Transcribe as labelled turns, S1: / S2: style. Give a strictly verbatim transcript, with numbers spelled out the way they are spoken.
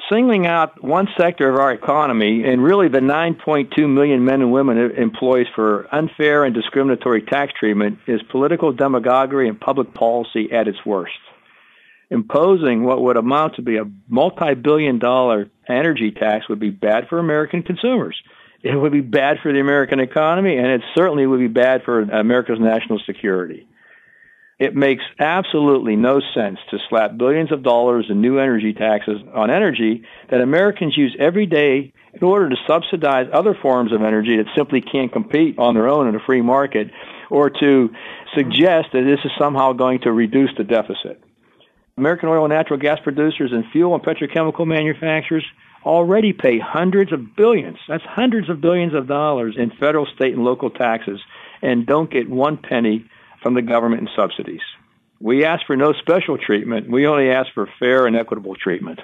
S1: Singling out one sector of our economy and really the nine point two million men and women it employs for unfair and discriminatory tax treatment is political demagoguery and public policy at its worst. Imposing what would amount to be a multi-billion dollar energy tax would be bad for American consumers. It would be bad for the American economy, and it certainly would be bad for America's national security. It makes absolutely no sense to slap billions of dollars in new energy taxes on energy that Americans use every day in order to subsidize other forms of energy that simply can't compete on their own in a free market, or to suggest that this is somehow going to reduce the deficit. American oil and natural gas producers and fuel and petrochemical manufacturers already pay hundreds of billions, that's hundreds of billions of dollars in federal, state, and local taxes, and don't get one penny from the government in subsidies. We ask for no special treatment. We only ask for fair and equitable treatment.